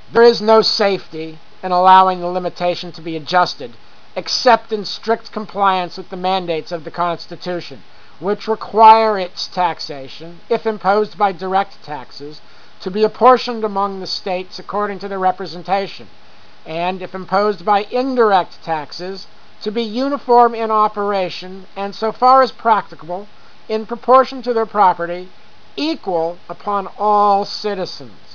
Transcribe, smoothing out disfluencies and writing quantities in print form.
There is no safety in allowing the limitation to be adjusted, except in strict compliance with the mandates of the Constitution, which require its taxation, if imposed by direct taxes, to be apportioned among the states according to their representation, and if imposed by indirect taxes, to be uniform in operation and, so far as practicable, in proportion to their property, equal upon all citizens.